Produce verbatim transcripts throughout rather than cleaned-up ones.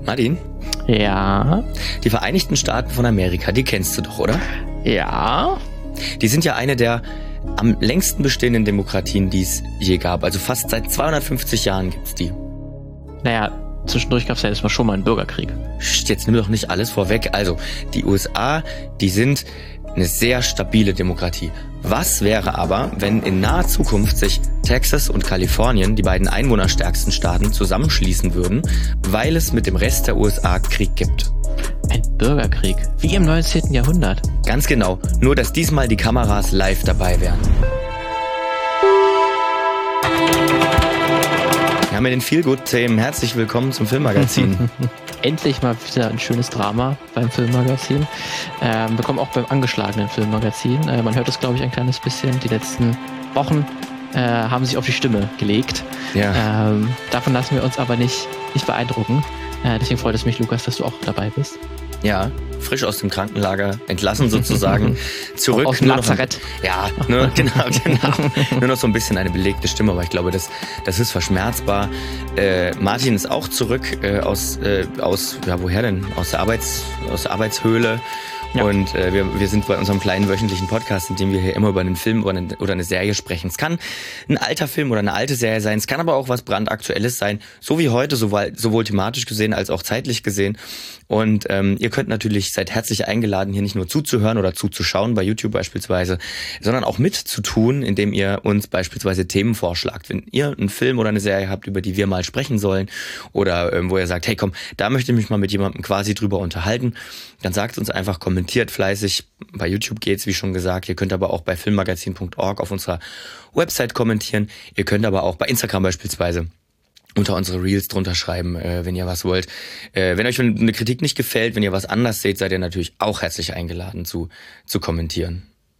Martin? Ja? Die Vereinigten Staaten von Amerika, die kennst du doch, oder? Ja? Die sind ja eine der am längsten bestehenden Demokratien, die es je gab. Also fast seit zweihundertfünfzig Jahren gibt's die. Naja, zwischendurch gab es ja erstmal schon mal einen Bürgerkrieg. Psst, jetzt nimm doch nicht alles vorweg. Also, die U S A, die sind eine sehr stabile Demokratie. Was wäre aber, wenn in naher Zukunft sich Texas und Kalifornien, die beiden einwohnerstärksten Staaten, zusammenschließen würden, weil es mit dem Rest der U S A Krieg gibt? Ein Bürgerkrieg, wie im neunzehnten Jahrhundert. Ganz genau, nur dass diesmal die Kameras live dabei wären. Ja, mit den Feelgood-Themen herzlich willkommen zum Filmmagazin. Endlich mal wieder ein schönes Drama beim Filmmagazin. Ähm, wir kommen auch beim angeschlagenen Filmmagazin. Äh, man hört es, glaube ich, ein kleines bisschen. Die letzten Wochen äh, haben sich auf die Stimme gelegt. Ja. Ähm, davon lassen wir uns aber nicht, nicht beeindrucken. Äh, deswegen freut es mich, Lukas, dass du auch dabei bist. Ja, frisch aus dem Krankenlager, entlassen sozusagen, zurück. Aus dem Lazarett. Ja, nur, genau, genau. Nur noch so ein bisschen eine belegte Stimme, aber ich glaube, das, das ist verschmerzbar. Äh, Martin ist auch zurück äh, aus, äh, aus, ja, woher denn? Aus der Arbeits, aus der Arbeitshöhle. Ja. Und äh, wir, wir sind bei unserem kleinen wöchentlichen Podcast, in dem wir hier immer über einen Film oder eine, oder eine Serie sprechen. Es kann ein alter Film oder eine alte Serie sein, es kann aber auch was brandaktuelles sein, so wie heute, sowohl, sowohl thematisch gesehen als auch zeitlich gesehen. Und ähm, ihr könnt natürlich, seid herzlich eingeladen, hier nicht nur zuzuhören oder zuzuschauen, bei YouTube beispielsweise, sondern auch mitzutun, indem ihr uns beispielsweise Themen vorschlagt. Wenn ihr einen Film oder eine Serie habt, über die wir mal sprechen sollen oder ähm, wo ihr sagt, hey komm, da möchte ich mich mal mit jemandem quasi drüber unterhalten, dann sagt uns einfach, kommentiert fleißig. Bei YouTube geht's, wie schon gesagt. Ihr könnt aber auch bei filmmagazin punkt org auf unserer Website kommentieren. Ihr könnt aber auch bei Instagram beispielsweise unter unsere Reels drunter schreiben, äh, wenn ihr was wollt. Äh, wenn euch eine Kritik nicht gefällt, wenn ihr was anders seht, seid ihr natürlich auch herzlich eingeladen zu, zu kommentieren.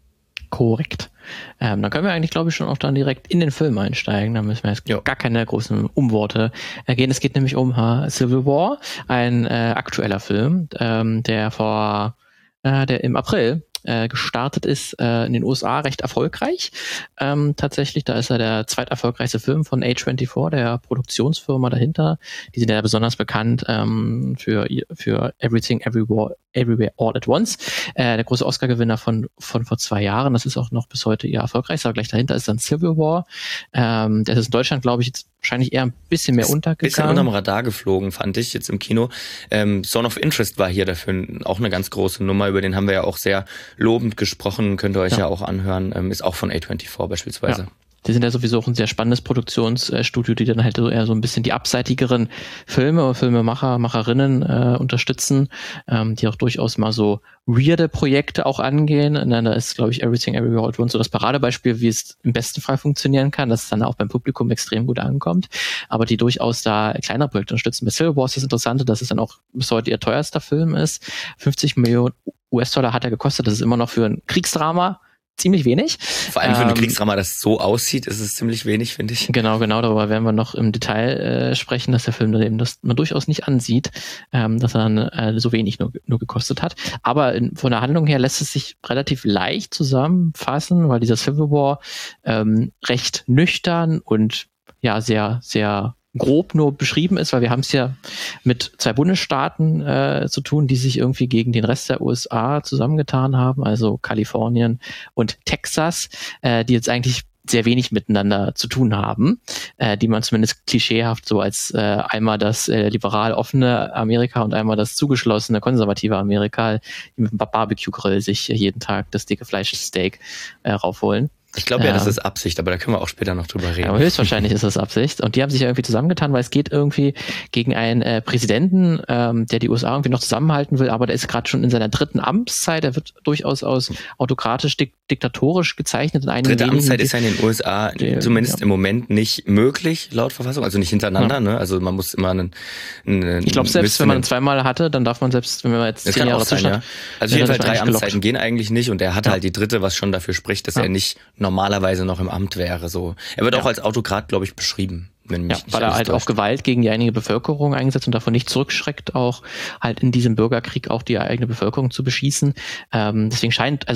Korrekt. Ähm, dann können wir eigentlich, glaube ich, schon auch dann direkt in den Film einsteigen. Da müssen wir jetzt jo. gar keine großen Umworte ergehen. Es geht nämlich um uh, Civil War, ein äh, aktueller Film, ähm, der vor, äh, der im April äh, gestartet ist, äh, in den U S A recht erfolgreich. Ähm, tatsächlich, da ist er der zweiterfolgreichste Film von A vierundzwanzig, der Produktionsfirma dahinter. Die sind ja besonders bekannt ähm, für für Everything, Everywhere, Everywhere, All at Once. Äh, der große Oscar-Gewinner von von vor zwei Jahren. Das ist auch noch bis heute ihr erfolgreichster. Aber gleich dahinter ist dann Civil War. Ähm, der ist in Deutschland, glaube ich, jetzt wahrscheinlich eher ein bisschen mehr untergegangen. Bisschen unterm Radar geflogen, fand ich jetzt im Kino. Ähm, Zone of Interest war hier dafür auch eine ganz große Nummer. Über den haben wir ja auch sehr lobend gesprochen. Könnt ihr euch ja, ja auch anhören. Ähm, ist auch von A vierundzwanzig beispielsweise. Ja. Die sind ja sowieso auch ein sehr spannendes Produktionsstudio, die dann halt so eher so ein bisschen die abseitigeren Filme, Filmemacher, Macherinnen äh, unterstützen, ähm, die auch durchaus mal so weirde Projekte auch angehen. Und dann da ist, glaube ich, Everything Everywhere All at Once so das Paradebeispiel, wie es im besten Fall funktionieren kann, dass es dann auch beim Publikum extrem gut ankommt. Aber die durchaus da kleinere Projekte unterstützen. Bei Civil War ist das Interessante, dass es dann auch bis heute ihr teuerster Film ist. fünfzig Millionen U S-Dollar hat er gekostet. Das ist immer noch für ein Kriegsdrama ziemlich wenig. Vor allem für ein ähm, Kriegsdrama, das so aussieht, ist es ziemlich wenig, finde ich. Genau, genau, darüber werden wir noch im Detail äh, sprechen, dass der Film dann eben das man durchaus nicht ansieht, ähm, dass er dann äh, so wenig nur, nur gekostet hat. Aber in, von der Handlung her lässt es sich relativ leicht zusammenfassen, weil dieser Civil War ähm, recht nüchtern und ja sehr, sehr grob nur beschrieben ist, weil wir haben es ja mit zwei Bundesstaaten äh, zu tun, die sich irgendwie gegen den Rest der U S A zusammengetan haben, also Kalifornien und Texas, äh, die jetzt eigentlich sehr wenig miteinander zu tun haben, äh, die man zumindest klischeehaft so als äh, einmal das äh, liberal offene Amerika und einmal das zugeschlossene konservative Amerika, die mit dem Barbecue-Grill sich jeden Tag das dicke Fleischsteak äh, raufholen. Ich glaube ja, das ist Absicht, aber da können wir auch später noch drüber reden. Aber höchstwahrscheinlich ist das Absicht. Und die haben sich ja irgendwie zusammengetan, weil es geht irgendwie gegen einen äh, Präsidenten, ähm, der die U S A irgendwie noch zusammenhalten will, aber der ist gerade schon in seiner dritten Amtszeit. Er wird durchaus aus autokratisch, dik- diktatorisch gezeichnet. In einigen Dritte Amtszeit ist ja in den U S A die, zumindest ja. im Moment nicht möglich, laut Verfassung, also nicht hintereinander. Ja. Ne? Also man muss immer einen... einen ich glaube, selbst wenn man zweimal hatte, dann darf man selbst, wenn man jetzt das zehn Jahre zwischen hat... Ja. Also auf jeden Fall drei Amtszeiten gehen eigentlich nicht und er hat ja. halt die dritte, was schon dafür spricht, dass ja. er nicht normalerweise noch im Amt wäre. So. Er wird ja. auch als Autokrat, glaube ich, beschrieben. Wenn mich ja, weil er halt täuscht. Auch Gewalt gegen die eigene Bevölkerung eingesetzt und davon nicht zurückschreckt, auch halt in diesem Bürgerkrieg auch die eigene Bevölkerung zu beschießen. Ähm, deswegen scheint, also man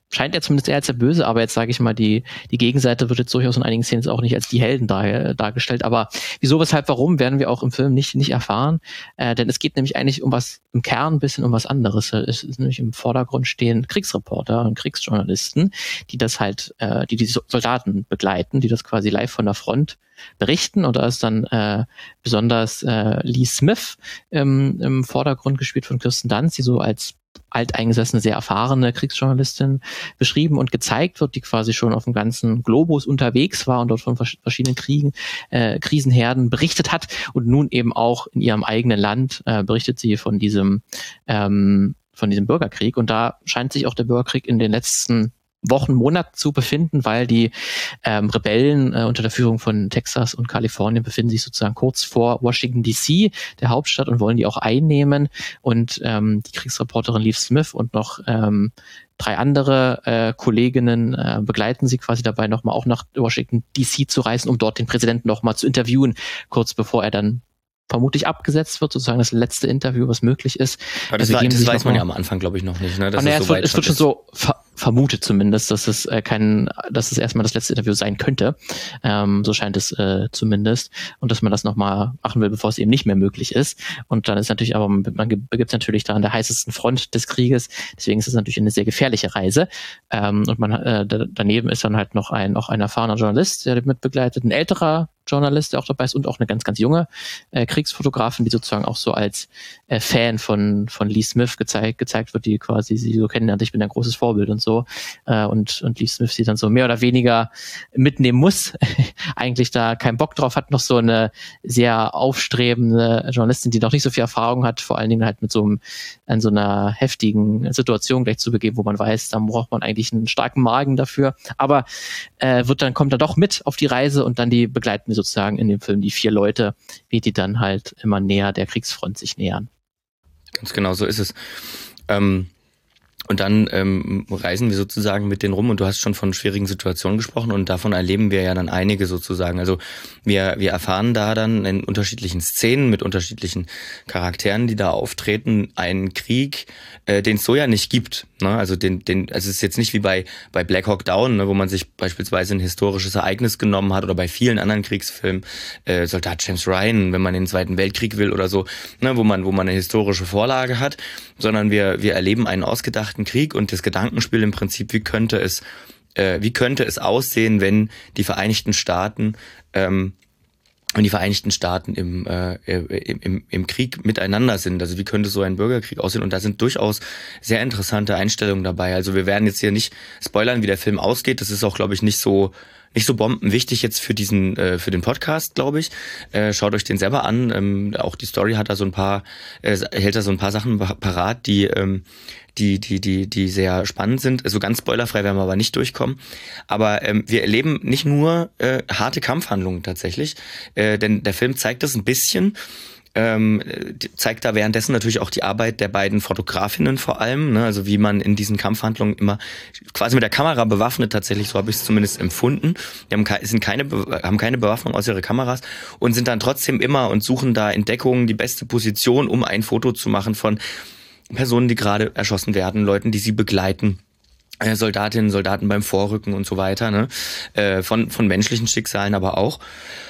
scheint er zumindest eher als der Böse, aber jetzt sage ich mal, die die Gegenseite wird jetzt durchaus in einigen Szenen auch nicht als die Helden dar, dargestellt. Aber wieso, weshalb, warum, werden wir auch im Film nicht nicht erfahren. Äh, denn es geht nämlich eigentlich um was, im Kern ein bisschen um was anderes. Es ist nämlich im Vordergrund stehen Kriegsreporter und Kriegsjournalisten, die das halt, äh, die die Soldaten begleiten, die das quasi live von der Front berichten. Und da ist dann äh, besonders äh, Lee Smith ähm, im Vordergrund, gespielt von Kirsten Dunst, die so als alteingesessene, sehr erfahrene Kriegsjournalistin beschrieben und gezeigt wird, die quasi schon auf dem ganzen Globus unterwegs war und dort von vers- verschiedenen Kriegen, äh, Krisenherden berichtet hat und nun eben auch in ihrem eigenen Land äh, berichtet sie von diesem ähm, von diesem Bürgerkrieg. Und da scheint sich auch der Bürgerkrieg in den letzten Wochen, Monaten zu befinden, weil die ähm, Rebellen äh, unter der Führung von Texas und Kalifornien befinden sich sozusagen kurz vor Washington D C, der Hauptstadt, und wollen die auch einnehmen. Und ähm, die Kriegsreporterin Lee Smith und noch ähm, drei andere äh, Kolleginnen äh, begleiten sie quasi dabei, nochmal auch nach Washington D C zu reisen, um dort den Präsidenten nochmal zu interviewen, kurz bevor er dann vermutlich abgesetzt wird, sozusagen das letzte Interview, was möglich ist. Aber das, also, war, das weiß man ja am Anfang, glaube ich, noch nicht. Ne? Das ist so es, wird, es wird schon so ver- vermutet zumindest, dass es äh, kein, dass es erstmal das letzte Interview sein könnte. Ähm, so scheint es äh, zumindest. Und dass man das nochmal machen will, bevor es eben nicht mehr möglich ist. Und dann ist natürlich, aber man begibt sich natürlich da an der heißesten Front des Krieges. Deswegen ist es natürlich eine sehr gefährliche Reise. Ähm, und man äh, da, daneben ist dann halt noch ein, auch ein erfahrener Journalist, der mit begleitet, ein älterer Journalist, der auch dabei ist, und auch eine ganz, ganz junge äh, Kriegsfotografin, die sozusagen auch so als äh, Fan von von Lee Smith gezeigt gezeigt wird, die quasi sie so kennenlernt, ich bin ein großes Vorbild und so. Äh, und, und Lee Smith sie dann so mehr oder weniger mitnehmen muss, eigentlich da keinen Bock drauf hat, noch so eine sehr aufstrebende Journalistin, die noch nicht so viel Erfahrung hat, vor allen Dingen halt mit so einem, in so einer heftigen Situation gleich zu begeben, wo man weiß, da braucht man eigentlich einen starken Magen dafür, aber äh, wird dann, kommt er doch mit auf die Reise und dann die begleiten wir sozusagen in dem Film die vier Leute, wie die dann halt immer näher der Kriegsfront sich nähern. Ganz genau, so ist es. Ähm, und dann ähm, reisen wir sozusagen mit denen rum und du hast schon von schwierigen Situationen gesprochen und davon erleben wir ja dann einige sozusagen. Also wir wir erfahren da dann in unterschiedlichen Szenen mit unterschiedlichen Charakteren, die da auftreten, einen Krieg, äh, den es so ja nicht gibt. Ne? Also den den also es ist jetzt nicht wie bei bei Black Hawk Down, ne, wo man sich beispielsweise ein historisches Ereignis genommen hat, oder bei vielen anderen Kriegsfilmen, äh, Soldat James Ryan, wenn man in den Zweiten Weltkrieg will oder so, ne, wo man wo man eine historische Vorlage hat, sondern wir wir erleben einen ausgedachten Krieg und das Gedankenspiel im Prinzip, wie könnte es äh, wie könnte es aussehen, wenn die Vereinigten Staaten ähm, wenn die Vereinigten Staaten im, äh, im, im Krieg miteinander sind. Also wie könnte so ein Bürgerkrieg aussehen? Und da sind durchaus sehr interessante Einstellungen dabei. Also wir werden jetzt hier nicht spoilern, wie der Film ausgeht. Das ist auch, glaube ich, nicht so nicht so bombenwichtig jetzt für diesen äh, für den Podcast, glaube ich. Äh, schaut euch den selber an. Ähm, auch die Story hat da so ein paar äh, hält da so ein paar Sachen parat, die ähm, die die die die sehr spannend sind. Also ganz spoilerfrei werden wir aber nicht durchkommen. Aber ähm, wir erleben nicht nur äh, harte Kampfhandlungen tatsächlich, äh, denn der Film zeigt das ein bisschen. Ähm, zeigt da währenddessen natürlich auch die Arbeit der beiden Fotografinnen vor allem, ne? Also wie man in diesen Kampfhandlungen immer quasi mit der Kamera bewaffnet, tatsächlich, so habe ich es zumindest empfunden. Die haben, ke- sind keine, haben keine Bewaffnung außer ihre Kameras und sind dann trotzdem immer und suchen da in Deckung die beste Position, um ein Foto zu machen von Personen, die gerade erschossen werden, Leuten, die sie begleiten. Äh, Soldatinnen, Soldaten beim Vorrücken und so weiter, ne? Äh, von, von menschlichen Schicksalen aber auch.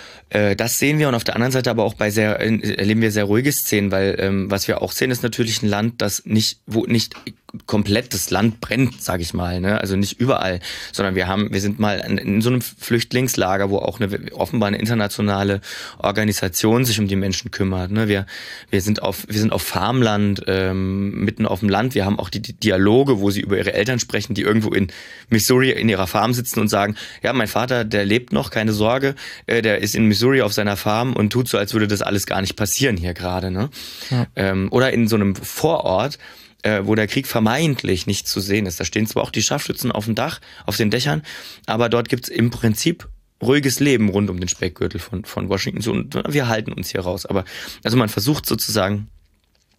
Das sehen wir, und auf der anderen Seite aber auch bei sehr erleben wir sehr ruhige Szenen, weil ähm, was wir auch sehen, ist natürlich ein Land, das nicht wo nicht komplett das Land brennt, sage ich mal, ne? Also nicht überall, sondern wir haben wir sind mal in, in so einem Flüchtlingslager, wo auch eine offenbar eine internationale Organisation sich um die Menschen kümmert, ne? Wir wir sind auf wir sind auf Farmland, ähm, mitten auf dem Land. Wir haben auch die, die Dialoge, wo sie über ihre Eltern sprechen, die irgendwo in Missouri in ihrer Farm sitzen und sagen, ja, mein Vater, der lebt noch, keine Sorge, äh, der ist in Missouri auf seiner Farm und tut so, als würde das alles gar nicht passieren hier gerade, ne? Ja. Ähm, oder in so einem Vorort, äh, wo der Krieg vermeintlich nicht zu sehen ist. Da stehen zwar auch die Scharfschützen auf dem Dach, auf den Dächern, aber dort gibt's im Prinzip ruhiges Leben rund um den Speckgürtel von, von Washington. So, und wir halten uns hier raus. Aber also man versucht sozusagen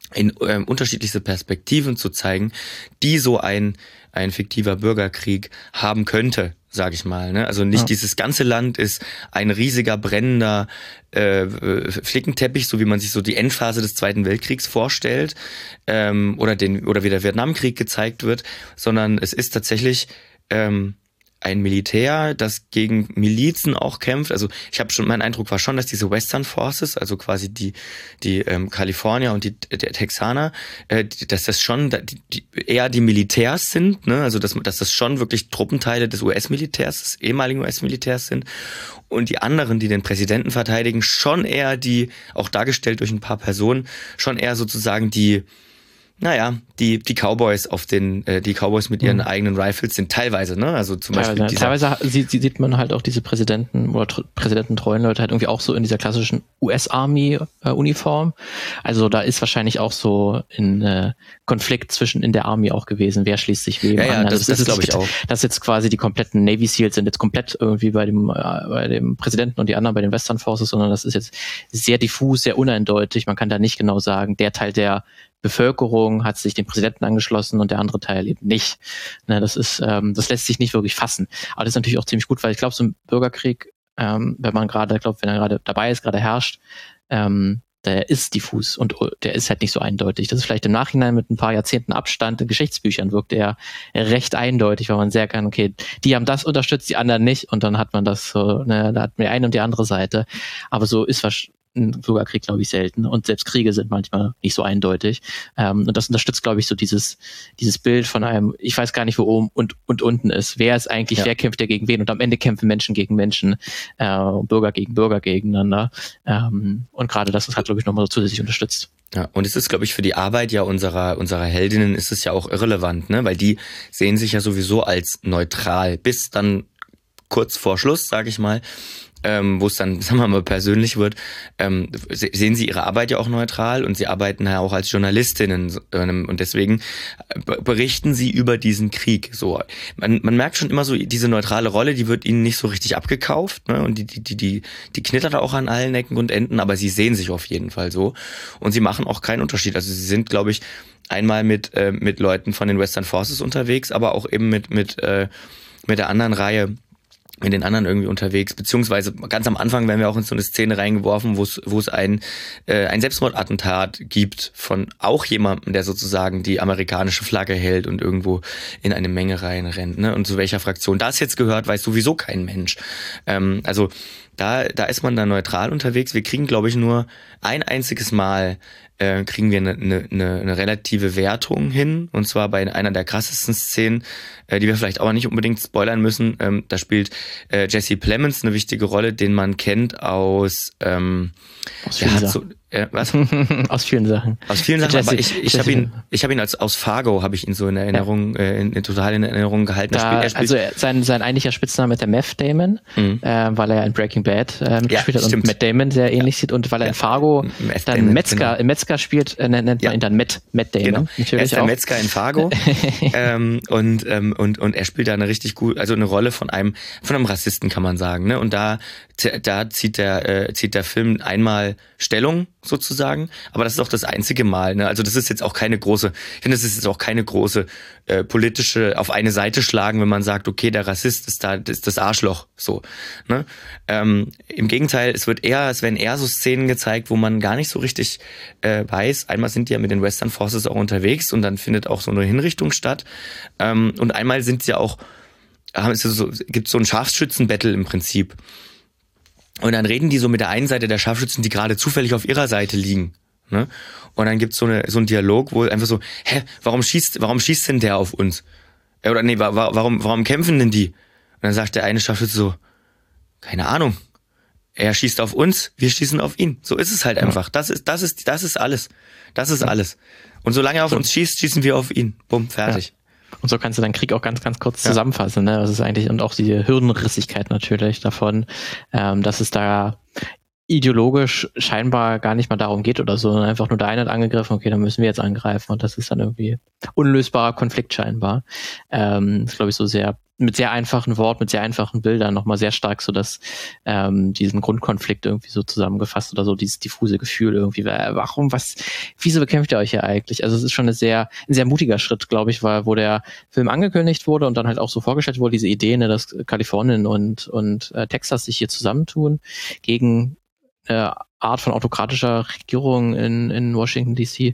in ähm, unterschiedlichste Perspektiven zu zeigen, die so ein ein fiktiver Bürgerkrieg haben könnte, sage ich mal. Ne? Also nicht ja. dieses ganze Land ist ein riesiger brennender äh, Flickenteppich, so wie man sich so die Endphase des Zweiten Weltkriegs vorstellt, ähm, oder den oder wie der Vietnamkrieg gezeigt wird, sondern es ist tatsächlich ähm, ein Militär, das gegen Milizen auch kämpft. Also ich habe schon, mein Eindruck war schon, dass diese Western Forces, also quasi die die ähm, Kalifornier und die der Texaner, äh, dass das schon die, die, eher die Militärs sind, ne? Also dass dass das schon wirklich Truppenteile des U S-Militärs, des ehemaligen U S-Militärs sind. Und die anderen, die den Präsidenten verteidigen, schon eher die, auch dargestellt durch ein paar Personen, schon eher sozusagen die Naja, die die Cowboys auf den äh, die Cowboys mit ihren mhm. eigenen Rifles sind teilweise, ne? Also zum teilweise, Beispiel teilweise sieht, sieht man halt auch diese Präsidenten oder tr- präsidententreuen Leute halt irgendwie auch so in dieser klassischen U S-Army-Uniform. Also da ist wahrscheinlich auch so ein äh, Konflikt zwischen in der Army auch gewesen. Wer schließt sich wem ja, an? Ja, also das, das, das glaube ich auch. Dass jetzt quasi die kompletten Navy Seals sind jetzt komplett irgendwie bei dem äh, bei dem Präsidenten und die anderen bei den Western Forces, sondern das ist jetzt sehr diffus, sehr uneindeutig. Man kann da nicht genau sagen, der Teil der Bevölkerung hat sich dem Präsidenten angeschlossen und der andere Teil eben nicht. Ne, das ist, ähm, das lässt sich nicht wirklich fassen. Aber das ist natürlich auch ziemlich gut, weil ich glaube, so ein Bürgerkrieg, ähm, wenn man gerade, ich glaube, wenn er gerade dabei ist, gerade herrscht, ähm, der ist diffus und der ist halt nicht so eindeutig. Das ist vielleicht im Nachhinein mit ein paar Jahrzehnten Abstand in Geschichtsbüchern wirkt er recht eindeutig, weil man sehr kann, okay, die haben das unterstützt, die anderen nicht und dann hat man das so, ne, da hat man die eine und die andere Seite. Aber so ist was ein Bürgerkrieg, glaube ich, selten. Und selbst Kriege sind manchmal nicht so eindeutig. Ähm, und das unterstützt, glaube ich, so dieses dieses Bild von einem, ich weiß gar nicht, wo oben und und unten ist. Wer ist eigentlich, ja. wer kämpft ja gegen wen? Und am Ende kämpfen Menschen gegen Menschen, äh, Bürger gegen Bürger gegeneinander. Ähm, und gerade das ist halt, glaube ich, nochmal so zusätzlich unterstützt. Ja, und es ist, glaube ich, für die Arbeit ja unserer unserer Heldinnen ist es ja auch irrelevant, ne? Weil die sehen sich ja sowieso als neutral. Bis dann kurz vor Schluss, sage ich mal, Ähm, wo es dann, sagen wir mal, persönlich wird, ähm, sehen sie ihre Arbeit ja auch neutral und sie arbeiten ja auch als Journalistinnen ähm, und deswegen berichten sie über diesen Krieg. So, man, man merkt schon immer so, diese neutrale Rolle, die wird ihnen nicht so richtig abgekauft, ne? Und die, die, die, die, die knittert auch an allen Ecken und Enden, aber sie sehen sich auf jeden Fall so und sie machen auch keinen Unterschied. Also sie sind, glaube ich, einmal mit äh, mit Leuten von den Western Forces unterwegs, aber auch eben mit mit äh, mit der anderen Reihe, mit den anderen irgendwie unterwegs, beziehungsweise ganz am Anfang werden wir auch in so eine Szene reingeworfen, wo es wo es ein äh, ein Selbstmordattentat gibt von auch jemandem, der sozusagen die amerikanische Flagge hält und irgendwo in eine Menge reinrennt, ne? Und zu welcher Fraktion das jetzt gehört, weiß sowieso kein Mensch. Ähm, also da da ist man da neutral unterwegs. Wir kriegen, glaube ich, nur ein einziges Mal äh, kriegen wir eine, eine, eine relative Wertung hin, und zwar bei einer der krassesten Szenen, äh, die wir vielleicht auch nicht unbedingt spoilern müssen. Ähm, da spielt äh, Jesse Plemons eine wichtige Rolle, den man kennt aus ähm, aus vielen Sachen. So, äh, was? aus vielen Sachen. Aus vielen Sachen, Jesse, aber ich, ich habe ihn, ich habe ihn als aus Fargo habe ich ihn so in Erinnerung, ja. äh, in, in total in Erinnerung gehalten. Da, er spielt, er also sein sein eigentlicher Spitzname ist der Meth Damon, mhm. äh, weil er in Breaking Bad äh, mitgespielt ja, hat und Matt Damon sehr ähnlich ja. sieht und weil er in Fargo Meth dann Damon, Metzger, genau. im Metzger spielt, äh, nennt man ja. ihn dann Matt, Matt Damon. Genau. Natürlich er ist der auch. Metzger in Fargo ähm, und ähm, und und er spielt da eine richtig gut, also eine Rolle von einem von einem Rassisten, kann man sagen, ne? Und da da zieht der äh, zieht der Film einmal Stellung sozusagen, aber das ist auch das einzige Mal, ne? Also das ist jetzt auch keine große, ich finde, das ist jetzt auch keine große äh, politische auf eine Seite schlagen, wenn man sagt, okay, der Rassist ist da, ist das Arschloch, so, ne? Ähm, im Gegenteil, es wird eher, es werden eher so Szenen gezeigt, wo man gar nicht so richtig äh, weiß. Einmal sind die ja mit den Western Forces auch unterwegs und dann findet auch so eine Hinrichtung statt. Ähm, und einmal sind sie auch, haben es so, gibt so ein Scharfschützen-Battle im Prinzip. Und dann reden die so mit der einen Seite der Scharfschützen, die gerade zufällig auf ihrer Seite liegen, ne? Und dann gibt's so eine so einen Dialog, wo einfach so, hä, warum schießt, warum schießt denn der auf uns? Äh, oder nee, wa- warum, warum kämpfen denn die? Und dann sagt der eine Scharfschütze so, keine Ahnung. Er schießt auf uns, wir schießen auf ihn. So ist es halt einfach. Das ist, das ist, das ist alles. Das ist alles. Und solange er auf uns schießt, schießen wir auf ihn. Bumm, fertig. Ja. Und so kannst du deinen Krieg auch ganz, ganz kurz ja. zusammenfassen, ne? Das ist eigentlich, und auch die Hirnrissigkeit natürlich davon, ähm, dass es da ideologisch scheinbar gar nicht mal darum geht oder so, sondern einfach nur der eine hat angegriffen, okay, dann müssen wir jetzt angreifen und das ist dann irgendwie unlösbarer Konflikt scheinbar. Ähm, das ist, glaube ich, so sehr, mit sehr einfachen Worten, mit sehr einfachen Bildern nochmal sehr stark so, dass ähm, diesen Grundkonflikt irgendwie so zusammengefasst oder so, dieses diffuse Gefühl irgendwie, warum, was, wieso bekämpft ihr euch ja eigentlich? Also es ist schon eine sehr, ein sehr mutiger Schritt, glaube ich, weil wo der Film angekündigt wurde und dann halt auch so vorgestellt wurde, diese Idee, ne, dass Kalifornien und, und äh, Texas sich hier zusammentun gegen eine Art von autokratischer Regierung in, in Washington D C.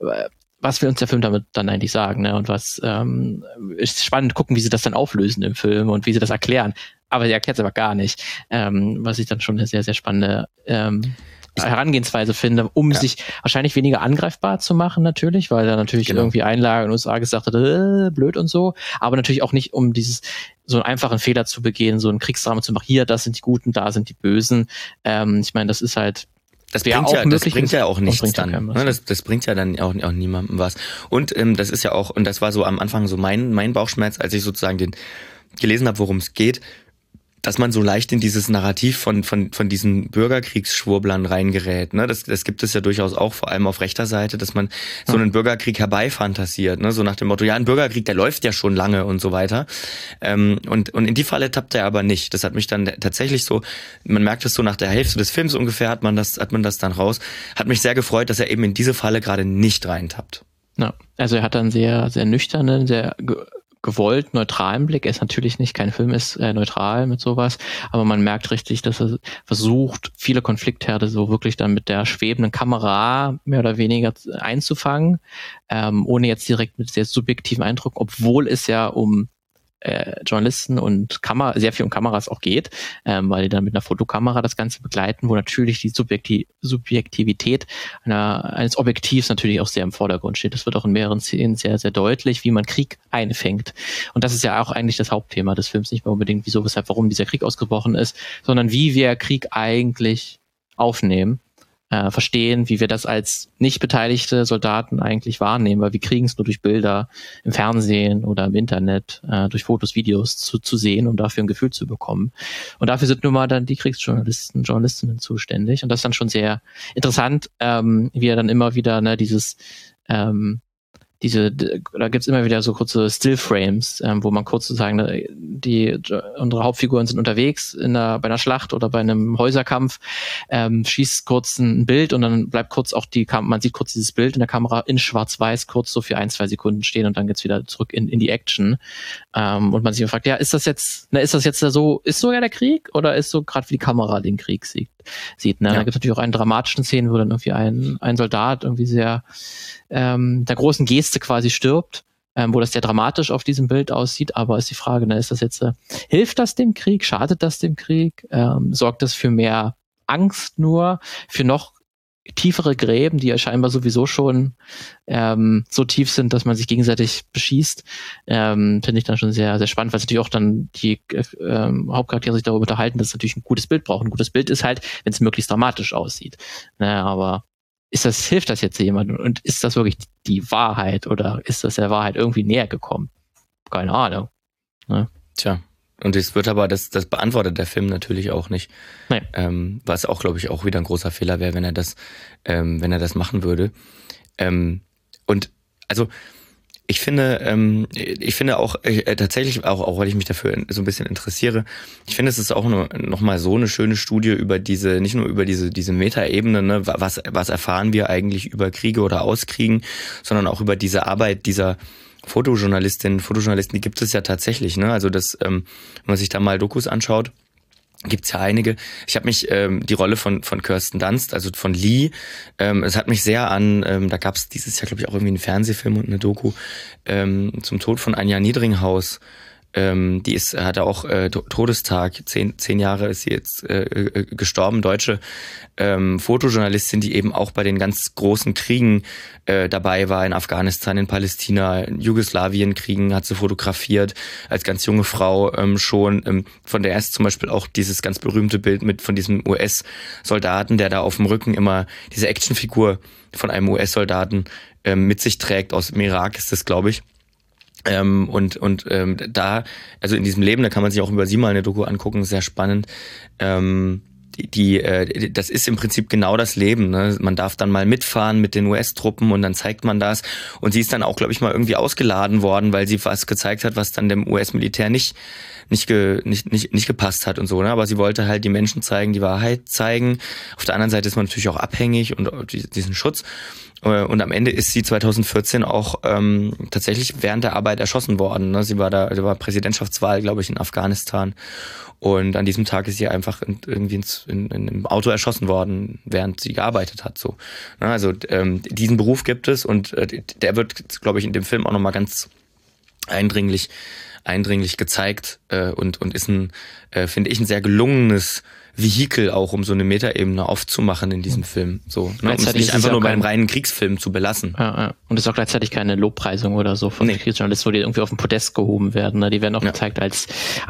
Was will uns der Film damit dann eigentlich sagen? Ne? Und was ähm, ist spannend, gucken, wie sie das dann auflösen im Film und wie sie das erklären. Aber sie erklärt es aber gar nicht. Ähm, was ich dann schon eine sehr, sehr spannende ähm, Herangehensweise finde, um ja. sich wahrscheinlich weniger angreifbar zu machen natürlich, weil da natürlich genau. irgendwie Einlage in den U S A gesagt hat, äh, blöd und so, aber natürlich auch nicht, um dieses so einen einfachen Fehler zu begehen, so ein Kriegsdrama zu machen, hier, das sind die Guten, da sind die Bösen. Ähm, ich meine, das ist halt Das bringt, ja, das bringt ja auch nichts dann. Ne? Das, das bringt ja dann auch, auch niemandem was. Und ähm, das ist ja auch, und das war so am Anfang so mein, mein Bauchschmerz, als ich sozusagen den gelesen habe, worum es geht, dass man so leicht in dieses Narrativ von von von diesen Bürgerkriegsschwurblern reingerät. Ne? Das, das gibt es ja durchaus auch, vor allem auf rechter Seite, dass man so einen Bürgerkrieg herbeifantasiert. Ne? So nach dem Motto, ja, ein Bürgerkrieg, der läuft ja schon lange und so weiter. Ähm, und und in die Falle tappt er aber nicht. Das hat mich dann tatsächlich so, man merkt es so nach der Hälfte des Films ungefähr, hat man das hat man das dann raus. Hat mich sehr gefreut, dass er eben in diese Falle gerade nicht reintappt. Ja, also er hat dann sehr, sehr nüchternen, sehr gewollt neutralen Blick. Er ist natürlich nicht, kein Film ist äh, neutral mit sowas, aber man merkt richtig, dass er versucht, viele Konfliktherde so wirklich dann mit der schwebenden Kamera mehr oder weniger einzufangen, ähm, ohne jetzt direkt mit sehr subjektiven Eindruck, obwohl es ja um äh, Journalisten und Kamera, sehr viel um Kameras auch geht, ähm, weil die dann mit einer Fotokamera das Ganze begleiten, wo natürlich die Subjekti- Subjektivität einer, eines Objektivs natürlich auch sehr im Vordergrund steht. Das wird auch in mehreren Szenen sehr, sehr deutlich, wie man Krieg einfängt. Und das ist ja auch eigentlich das Hauptthema des Films, nicht mehr unbedingt wieso, weshalb, warum dieser Krieg ausgebrochen ist, sondern wie wir Krieg eigentlich aufnehmen, äh, verstehen, wie wir das als nicht beteiligte Soldaten eigentlich wahrnehmen, weil wir kriegen es nur durch Bilder im Fernsehen oder im Internet, äh, durch Fotos, Videos zu, zu sehen, um dafür ein Gefühl zu bekommen. Und dafür sind nun mal dann die Kriegsjournalisten, Journalistinnen zuständig. Und das ist dann schon sehr interessant, ähm, wie er dann immer wieder ne, dieses ähm, diese, da gibt's immer wieder so kurze Stillframes, ähm, wo man kurz sozusagen, die, unsere Hauptfiguren sind unterwegs in einer, bei einer Schlacht oder bei einem Häuserkampf, ähm, schießt kurz ein Bild und dann bleibt kurz auch die, man sieht kurz dieses Bild in der Kamera in schwarz-weiß kurz so für ein, zwei Sekunden stehen und dann geht's wieder zurück in, in die Action. Ähm, und man sich fragt, ja, ist das jetzt, na, ist das jetzt so, ist so ja der Krieg oder ist so gerade wie die Kamera den Krieg sieht? sieht ne? Ja. Da gibt's natürlich auch einen dramatischen Szenen, wo dann irgendwie ein, ein Soldat irgendwie sehr ähm, der großen Geste quasi stirbt, ähm, wo das sehr dramatisch auf diesem Bild aussieht, aber ist die Frage, ne, ist das jetzt, äh, hilft das dem Krieg, schadet das dem Krieg, ähm, sorgt das für mehr Angst nur, für noch tiefere Gräben, die ja scheinbar sowieso schon ähm, so tief sind, dass man sich gegenseitig beschießt, ähm, finde ich dann schon sehr, sehr spannend, weil es natürlich auch dann die ähm, Hauptcharaktere sich darüber unterhalten, dass es natürlich ein gutes Bild braucht. Ein gutes Bild ist halt, wenn es möglichst dramatisch aussieht. Naja, aber ist das, hilft das jetzt jemandem? Und ist das wirklich die Wahrheit oder ist das der Wahrheit irgendwie näher gekommen? Keine Ahnung. Ne? Tja. Und es wird aber, das, das beantwortet der Film natürlich auch nicht. Nee. Ähm, was auch, glaube ich, auch wieder ein großer Fehler wäre, wenn er das, ähm, wenn er das machen würde. Ähm, und also ich finde, ähm, ich finde auch äh, tatsächlich auch, auch weil ich mich dafür so ein bisschen interessiere, ich finde, es ist auch nur, noch mal so eine schöne Studie über diese, nicht nur über diese diese Metaebene, ne, was was erfahren wir eigentlich über Kriege oder Auskriegen, sondern auch über diese Arbeit dieser Fotojournalistinnen, Fotojournalisten, die gibt es ja tatsächlich, ne? Also das, ähm, wenn man sich da mal Dokus anschaut, gibt's ja einige. Ich habe mich ähm, die Rolle von von Kirsten Dunst, also von Lee, ähm, es hat mich sehr an, ähm, da gab's dieses Jahr glaube ich auch irgendwie einen Fernsehfilm und eine Doku ähm, zum Tod von Anja Niedringhaus. Ähm, die ist, hatte auch äh, Todestag, zehn, zehn Jahre ist sie jetzt äh, äh, gestorben, deutsche ähm, Fotojournalistin, die eben auch bei den ganz großen Kriegen äh, dabei war, in Afghanistan, in Palästina, in Jugoslawien-Kriegen hat sie fotografiert, als ganz junge Frau ähm, schon. Ähm, von der ist zum Beispiel auch dieses ganz berühmte Bild mit von diesem U S-Soldaten, der da auf dem Rücken immer diese Actionfigur von einem U S-Soldaten ähm, mit sich trägt, aus dem Irak ist das, glaube ich. Ähm, und und ähm, da, also in diesem Leben, da kann man sich auch über sie mal eine Doku angucken, sehr spannend. Ähm, die, die äh, das ist im Prinzip genau das Leben. Ne? Man darf dann mal mitfahren mit den U S-Truppen und dann zeigt man das. Und sie ist dann auch, glaube ich, mal irgendwie ausgeladen worden, weil sie was gezeigt hat, was dann dem U S-Militär nicht nicht, ge, nicht nicht nicht gepasst hat und so. Ne? Aber sie wollte halt die Menschen zeigen, die Wahrheit zeigen. Auf der anderen Seite ist man natürlich auch abhängig und diesen Schutz. Und am Ende ist sie zweitausendvierzehn auch ähm, tatsächlich während der Arbeit erschossen worden. Ne? Sie war da, da war Präsidentschaftswahl, glaube ich, in Afghanistan. Und an diesem Tag ist sie einfach in, irgendwie ins, in, in einem Auto erschossen worden, während sie gearbeitet hat. So, ne? Also ähm, diesen Beruf gibt es und äh, der wird, glaube ich, in dem Film auch nochmal ganz eindringlich, eindringlich gezeigt äh, und und ist ein, äh, finde ich, ein sehr gelungenes Vehikel auch, um so eine Metaebene aufzumachen in diesem Film. So, ne? Um es nicht einfach nur bei einem reinen Kriegsfilm zu belassen. Ja, ja. Und es ist auch gleichzeitig keine Lobpreisung oder so von nee. Kriegsjournalisten, wo die irgendwie auf den Podest gehoben werden. Ne? Die werden auch ja. gezeigt als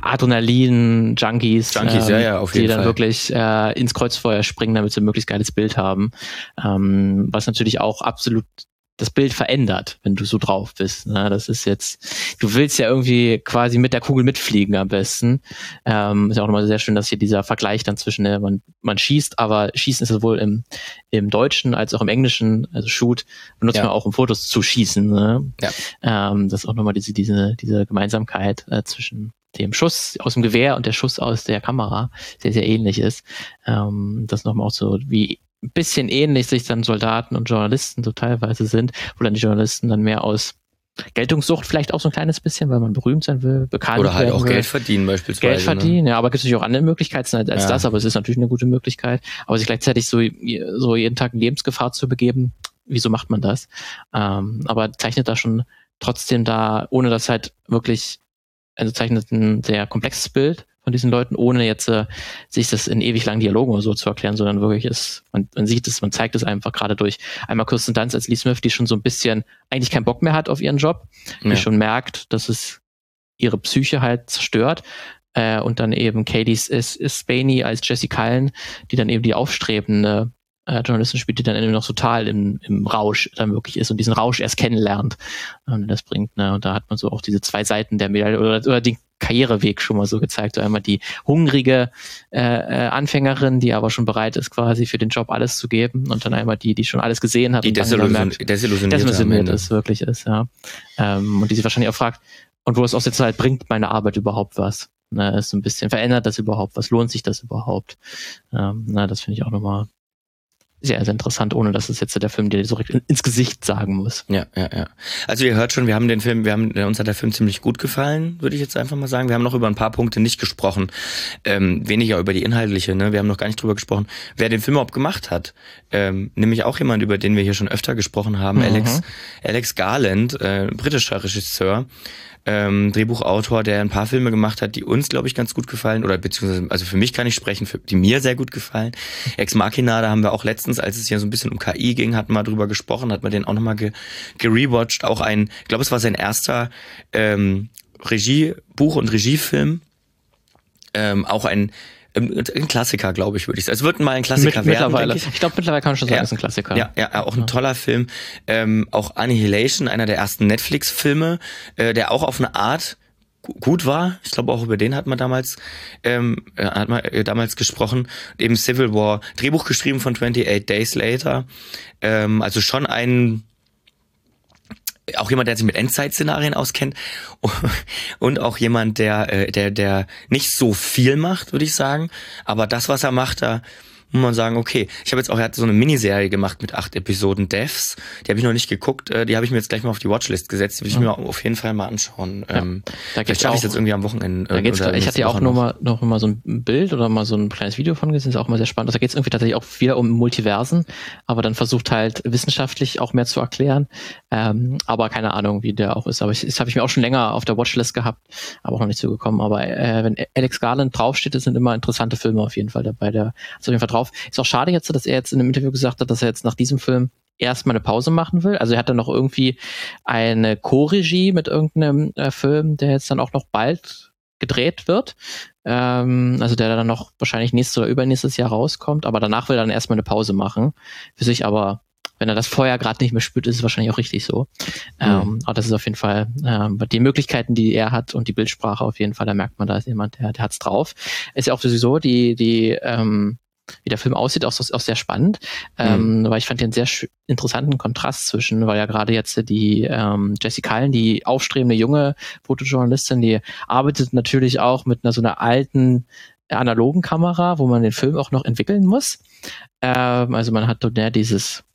Adrenalin-Junkies, Junkies, ähm, ja, ja, auf jeden die dann Fall. wirklich äh, ins Kreuzfeuer springen, damit sie ein möglichst geiles Bild haben. Ähm, was natürlich auch absolut das Bild verändert, wenn du so drauf bist. Ne? Das ist jetzt, du willst ja irgendwie quasi mit der Kugel mitfliegen am besten. Ähm, ist ja auch nochmal sehr schön, dass hier dieser Vergleich dann zwischen, äh, man, man schießt, aber Schießen ist sowohl im, im Deutschen als auch im Englischen, also Shoot, benutzt ja. man auch, um Fotos zu schießen. Ne? Ja. Ähm, das ist auch nochmal diese, diese, diese Gemeinsamkeit äh, zwischen dem Schuss aus dem Gewehr und der Schuss aus der Kamera sehr, sehr ähnlich ist. Ähm, das nochmal auch so wie ein bisschen ähnlich sich dann Soldaten und Journalisten so teilweise sind, wo dann die Journalisten dann mehr aus Geltungssucht vielleicht auch so ein kleines bisschen, weil man berühmt sein will, bekannt oder halt auch will. Geld verdienen beispielsweise. Geld verdienen, ne? Ja, aber gibt es natürlich auch andere Möglichkeiten als, als ja. das, aber es ist natürlich eine gute Möglichkeit. Aber sich gleichzeitig so, so jeden Tag in Lebensgefahr zu begeben, wieso macht man das? Ähm, aber zeichnet da schon trotzdem da, ohne dass halt wirklich, also zeichnet ein sehr komplexes Bild von diesen Leuten, ohne jetzt äh, sich das in ewig langen Dialogen oder so zu erklären, sondern wirklich ist, man, man sieht es, man zeigt es einfach gerade durch einmal Kirsten Dunst als Lee Smith, die schon so ein bisschen eigentlich keinen Bock mehr hat auf ihren Job, ja. die schon merkt, dass es ihre Psyche halt zerstört, äh, und dann eben Katie ist, ist Spaney als Jessie Cullen, die dann eben die aufstrebende äh, Journalistin spielt, die dann eben noch total im, im Rausch dann wirklich ist und diesen Rausch erst kennenlernt, und das bringt, ne, und da hat man so auch diese zwei Seiten der Medaille oder, oder den Karriereweg schon mal so gezeigt. So einmal die hungrige äh, äh, Anfängerin, die aber schon bereit ist, quasi für den Job alles zu geben, und dann einmal die, die schon alles gesehen hat die und desillusion- merkt, desillusioniert, desillusioniert ist, wirklich ist, ja. Ähm, und die sich wahrscheinlich auch fragt, und wo es auch jetzt halt, bringt meine Arbeit überhaupt was? Ne, ist so ein bisschen, verändert das überhaupt was? Lohnt sich das überhaupt? Ähm, na, das finde ich auch nochmal sehr, sehr interessant, ohne dass es jetzt der Film dir so ins Gesicht sagen muss. Ja, ja, ja. Also ihr hört schon, wir haben den Film, wir haben, uns hat der Film ziemlich gut gefallen, würde ich jetzt einfach mal sagen. Wir haben noch über ein paar Punkte nicht gesprochen, ähm, weniger über die inhaltliche, ne? Wir haben noch gar nicht drüber gesprochen, wer den Film überhaupt gemacht hat. Ähm, nämlich auch jemand, über den wir hier schon öfter gesprochen haben, mhm. Alex, Alex Garland, äh, britischer Regisseur, Ähm, Drehbuchautor, der ein paar Filme gemacht hat, die uns, glaube ich, ganz gut gefallen, oder beziehungsweise, also für mich kann ich sprechen, für, die mir sehr gut gefallen. Ex Machina, da haben wir auch letztens, als es hier so ein bisschen um K I ging, hatten wir drüber gesprochen, hat man den auch nochmal ge- gerewatcht, auch ein, ich glaube, es war sein erster ähm, Regie, Buch- und Regiefilm, ähm, auch ein Ein Klassiker, glaube ich, würde ich sagen. Es wird mal ein Klassiker Mit, werden, mittlerweile. ich. ich glaube, mittlerweile kann man schon sagen, ja. es ist ein Klassiker. Ja, ja, auch ein toller Film. Ähm, auch Annihilation, einer der ersten Netflix-Filme, äh, der auch auf eine Art gut war. Ich glaube, auch über den hat man damals ähm, hat man äh, damals gesprochen. Eben Civil War, Drehbuch geschrieben von twenty-eight Days Later. Ähm, also schon ein auch jemand, der sich mit Endzeit-Szenarien auskennt, und auch jemand, der der der nicht so viel macht, würde ich sagen, aber das, was er macht, da muss man sagen, okay, ich habe jetzt auch, er hat so eine Miniserie gemacht mit acht Episoden Devs, die habe ich noch nicht geguckt, die habe ich mir jetzt gleich mal auf die Watchlist gesetzt, die will ich mir auf jeden Fall mal anschauen. Ja, ähm, da vielleicht schaffe ich jetzt irgendwie am Wochenende. Da geht's, ich hatte ja auch noch mal, noch mal so ein Bild oder mal so ein kleines Video von gesehen, ist auch mal sehr spannend. Da geht es irgendwie tatsächlich auch wieder um Multiversen, aber dann versucht halt wissenschaftlich auch mehr zu erklären, ähm, aber keine Ahnung, wie der auch ist. Aber ich, das habe ich mir auch schon länger auf der Watchlist gehabt, aber auch noch nicht zugekommen. Aber äh, wenn Alex Garland draufsteht, das sind immer interessante Filme auf jeden Fall dabei. Der ist auf jeden Fall drauf. Ist auch schade jetzt, dass er jetzt in einem Interview gesagt hat, dass er jetzt nach diesem Film erstmal eine Pause machen will. Also er hat dann noch irgendwie eine Co-Regie mit irgendeinem äh, Film, der jetzt dann auch noch bald gedreht wird. Ähm, also der dann noch wahrscheinlich nächstes oder übernächstes Jahr rauskommt. Aber danach will er dann erstmal eine Pause machen. Für sich aber, wenn er das Feuer gerade nicht mehr spürt, ist es wahrscheinlich auch richtig so. Mhm. Ähm, aber das ist auf jeden Fall ähm, die Möglichkeiten, die er hat und die Bildsprache auf jeden Fall, da merkt man, da ist jemand, der, der hat's drauf. Ist ja auch sowieso die, die, ähm, wie der Film aussieht, auch, auch sehr spannend, ähm, mhm. weil ich fand den sehr sch- interessanten Kontrast zwischen, weil ja gerade jetzt die ähm, Jessie Cullen, die aufstrebende junge Fotojournalistin, die arbeitet natürlich auch mit einer so einer alten analogen Kamera, wo man den Film auch noch entwickeln muss. Ähm, also man hat dort ja dieses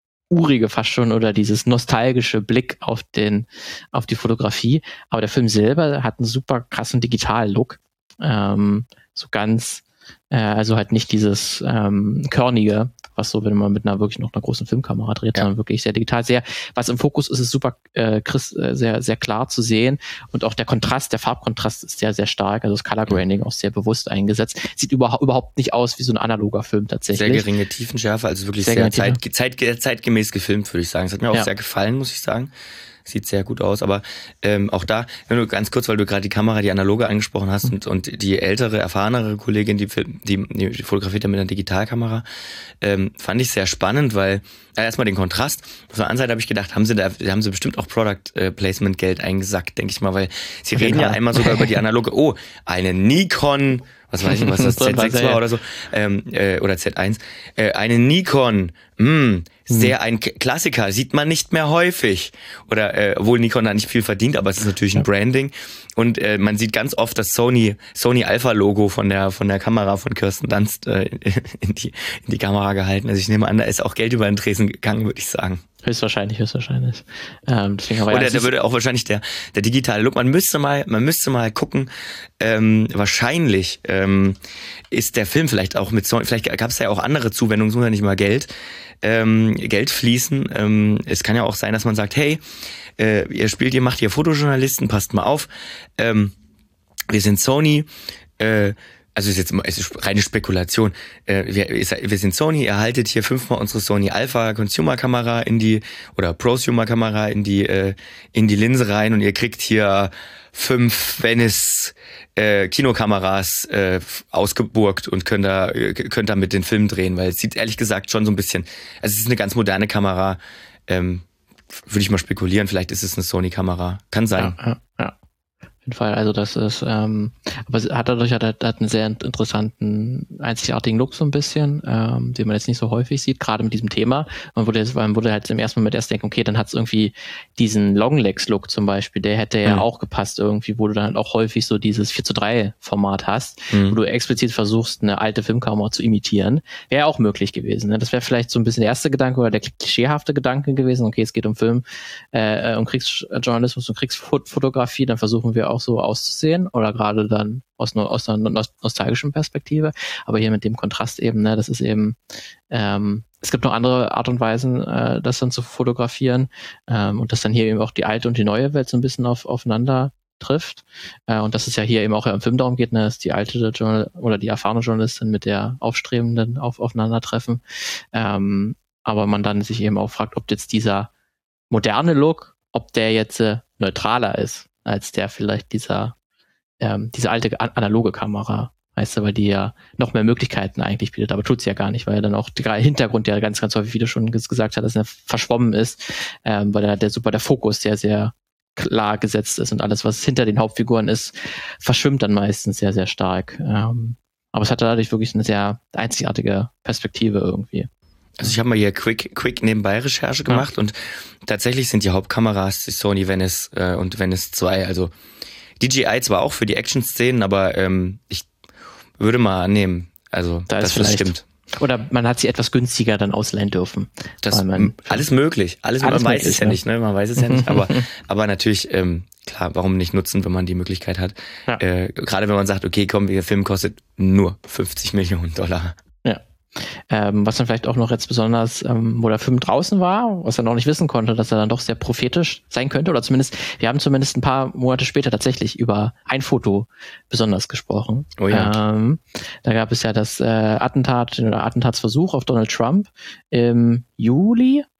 urige fast schon oder dieses nostalgische Blick auf den, auf die Fotografie. Aber der Film selber hat einen super krassen Digital-Look. Ähm, so ganz, äh, also halt nicht dieses ähm, körnige, was so, wenn man mit einer wirklich noch einer großen Filmkamera dreht, ja. sondern wirklich sehr digital. Sehr, was im Fokus ist, ist super äh, Chris, äh, sehr, sehr klar zu sehen. Und auch der Kontrast, der Farbkontrast ist sehr, sehr stark. Also das Color Grading auch sehr bewusst eingesetzt. Sieht überhaupt überhaupt nicht aus wie so ein analoger Film tatsächlich. Sehr geringe Tiefenschärfe, also wirklich sehr, sehr zeit, zeit, zeitgemäß gefilmt, würde ich sagen. Es hat mir auch ja. sehr gefallen, muss ich sagen. Sieht sehr gut aus, aber ähm, auch da, wenn du ganz kurz, weil du gerade die Kamera, die analoge angesprochen hast, mhm. und, und die ältere, erfahrenere Kollegin, die, die, die fotografiert ja mit einer Digitalkamera, ähm, fand ich sehr spannend, weil äh, erstmal den Kontrast. Auf der anderen Seite habe ich gedacht, haben sie da, haben sie bestimmt auch Product äh, Placement Geld eingesackt, denke ich mal, weil sie ja, reden ja einmal sogar über die analoge. Oh, eine Nikon, was weiß ich, was das Z sechs war oder so, ähm, äh, oder Z eins, äh, eine Nikon, mh, sehr ein Klassiker, sieht man nicht mehr häufig. Oder äh, obwohl Nikon da nicht viel verdient, aber es ist natürlich ein Branding. Und äh, man sieht ganz oft das Sony Sony Alpha Logo von der von der Kamera von Kirsten Dunst äh, in die in die Kamera gehalten. Also ich nehme an, da ist auch Geld über den Tresen gegangen, würde ich sagen. Höchstwahrscheinlich, höchstwahrscheinlich. Ähm, deswegen aber Oder ja, da würde auch wahrscheinlich der der digitale Look. Man müsste mal man müsste mal gucken. Ähm, wahrscheinlich ähm, ist der Film vielleicht auch mit Sony. Vielleicht gab es ja auch andere Zuwendungen, so ja nicht mal Geld. Ähm, Geld fließen. Ähm, es kann ja auch sein, dass man sagt, hey, äh, ihr spielt, ihr macht hier Fotojournalisten, passt mal auf. Ähm, wir sind Sony. Äh, also ist jetzt es ist reine Spekulation. Äh, wir, wir sind Sony. Ihr haltet hier fünfmal unsere Sony Alpha Consumer Kamera in die oder Prosumer Kamera in die äh, in die Linse rein und ihr kriegt hier fünf Venice äh, Kinokameras äh, ausgeburgt und könnt da äh, könnt da mit den Film drehen, weil es sieht ehrlich gesagt schon so ein bisschen, also es ist eine ganz moderne Kamera, ähm, würde ich mal spekulieren, vielleicht ist es eine Sony-Kamera, kann sein. Ja, ja, ja. Auf jeden Fall, also das ist, ähm, aber es hat dadurch hat, hat einen sehr interessanten, einzigartigen Look so ein bisschen, ähm, den man jetzt nicht so häufig sieht, gerade mit diesem Thema. Man wurde, man wurde halt im ersten Moment erst denken, okay, dann hat es irgendwie diesen Longlegs-Look zum Beispiel, der hätte ja mhm. auch gepasst irgendwie, wo du dann auch häufig so dieses vier zu drei Format hast, mhm. wo du explizit versuchst, eine alte Filmkamera zu imitieren. Wäre auch möglich gewesen. Ne? Das wäre vielleicht so ein bisschen der erste Gedanke oder der klischeehafte Gedanke gewesen, okay, es geht um Film, äh, um Kriegsjournalismus und Kriegsfotografie, dann versuchen wir auch so auszusehen oder gerade dann aus, aus einer nostalgischen Perspektive, aber hier mit dem Kontrast eben, ne, das ist eben, ähm, es gibt noch andere Art und Weisen, äh, das dann zu fotografieren ähm, und dass dann hier eben auch die alte und die neue Welt so ein bisschen auf, aufeinander trifft äh, und dass es ja hier eben auch im Film darum geht, ne, dass die alte Journal- oder die erfahrene Journalistin mit der Aufstrebenden auf, aufeinandertreffen, ähm, aber man dann sich eben auch fragt, ob jetzt dieser moderne Look, ob der jetzt äh, neutraler ist als der vielleicht dieser ähm, diese alte analoge Kamera, weißt du, weil die ja noch mehr Möglichkeiten eigentlich bietet, aber tut sie ja gar nicht, weil ja dann auch der Hintergrund ja ganz, ganz häufig, wie du schon gesagt hast, dass er verschwommen ist, ähm, weil der, der super der Fokus sehr, sehr klar gesetzt ist und alles, was hinter den Hauptfiguren ist, verschwimmt dann meistens sehr, sehr stark. Ähm, aber es hat dadurch wirklich eine sehr einzigartige Perspektive irgendwie. Also ich habe mal hier quick quick nebenbei Recherche gemacht ja. und tatsächlich sind die Hauptkameras die Sony Venice äh, und Venice zwei, also D J I zwar auch für die Action-Szenen, aber ähm, ich würde mal annehmen, also da dass das stimmt. Oder man hat sie etwas günstiger dann ausleihen dürfen. Das man, alles möglich, alles, alles man möglich, weiß es ja, ja nicht, ne? Man weiß es ja nicht, aber aber natürlich ähm, klar, warum nicht nutzen, wenn man die Möglichkeit hat? Ja. Äh, gerade wenn man sagt, okay, komm, der Film kostet nur fünfzig Millionen Dollar. Ja. Ähm, was dann vielleicht auch noch jetzt besonders, ähm, wo der Film draußen war, was er noch nicht wissen konnte, dass er dann doch sehr prophetisch sein könnte, oder zumindest, wir haben zumindest ein paar Monate später tatsächlich über ein Foto besonders gesprochen. Oh ja. Ähm, da gab es ja das äh, Attentat oder Attentatsversuch auf Donald Trump im Juli,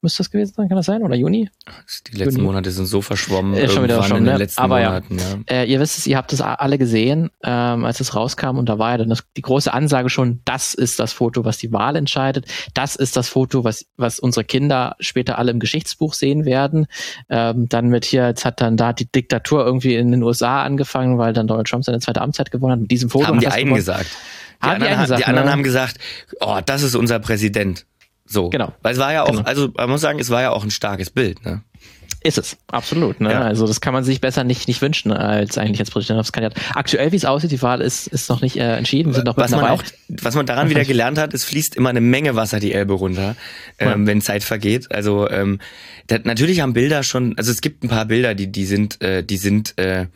müsste das gewesen sein, kann das sein? Oder Juni? Die letzten Juni. Monate sind so verschwommen. Ist schon wieder irgendwann schon, in den ne? letzten Aber Monaten. ja, Ja. Äh, ihr wisst es, ihr habt es alle gesehen, ähm, als es rauskam und da war ja dann das, die große Ansage schon, das ist das Foto, was die Wahl entscheidet. Das ist das Foto, was, was unsere Kinder später alle im Geschichtsbuch sehen werden. Ähm, dann mit hier, jetzt hat dann da die Diktatur irgendwie in den U S A angefangen, weil dann Donald Trump seine zweite Amtszeit gewonnen hat. Mit diesem Foto Haben die hat das einen gewonnen. gesagt. Die Haben die anderen, einen gesagt, die anderen ne? haben gesagt, oh, das ist unser Präsident. So. Genau. Weil es war ja auch, Genau. also man muss sagen, es war ja auch ein starkes Bild, ne? Ist es, absolut. Ne? Ja. Also das kann man sich besser nicht nicht wünschen als eigentlich als Präsidentschaftskandidat. Aktuell, wie es aussieht, die Wahl ist ist noch nicht äh, entschieden. Wir sind noch Was man dabei. auch, was man daran wieder gelernt hat, es fließt immer eine Menge Wasser die Elbe runter, ähm, Ja. wenn Zeit vergeht. Also ähm, da, natürlich haben Bilder schon, also es gibt ein paar Bilder, die die sind, äh, die sind äh,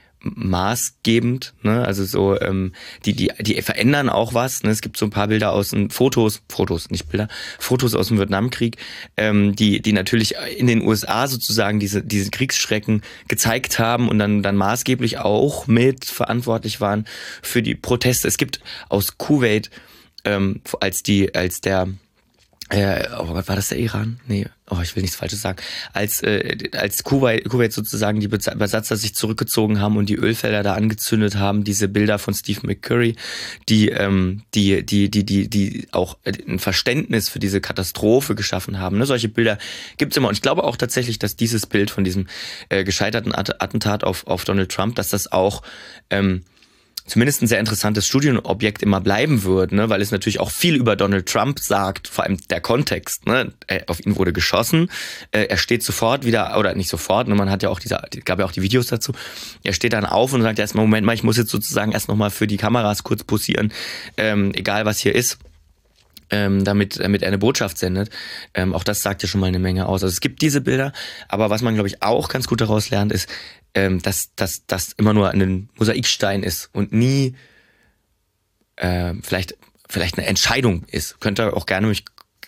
maßgebend, ne? Also so, ähm, die die die verändern auch was. Ne? Es gibt so ein paar Bilder aus den Fotos, Fotos, nicht Bilder, Fotos aus dem Vietnamkrieg, ähm, die die natürlich in den U S A sozusagen diese diese Kriegsschrecken gezeigt haben und dann dann maßgeblich auch mit verantwortlich waren für die Proteste. Es gibt aus Kuwait, ähm, als die als der Äh, oh Gott, war das der Iran? Nee, oh, ich will nichts Falsches sagen. Als äh, als Kuwait, Kuwait sozusagen die Besatzer sich zurückgezogen haben und die Ölfelder da angezündet haben, diese Bilder von Steve McCurry, die ähm, die die die die die auch ein Verständnis für diese Katastrophe geschaffen haben. Ne? Solche Bilder gibt's immer und ich glaube auch tatsächlich, dass dieses Bild von diesem äh, gescheiterten Attentat auf auf Donald Trump, dass das auch ähm, zumindest ein sehr interessantes Studienobjekt immer bleiben wird, ne, weil es natürlich auch viel über Donald Trump sagt, vor allem der Kontext, ne, auf ihn wurde geschossen, er steht sofort wieder, oder nicht sofort, ne, man hat ja auch diese, gab ja auch die Videos dazu, er steht dann auf und sagt erstmal, Moment mal, ich muss jetzt sozusagen erst nochmal für die Kameras kurz posieren, ähm, egal was hier ist. Ähm, damit, damit er eine Botschaft sendet. Ähm, auch das sagt ja schon mal eine Menge aus. Also es gibt diese Bilder, aber was man, glaube ich, auch ganz gut daraus lernt, ist, ähm, dass dass das immer nur ein Mosaikstein ist und nie äh, vielleicht vielleicht eine Entscheidung ist. Könnt ihr auch gerne mich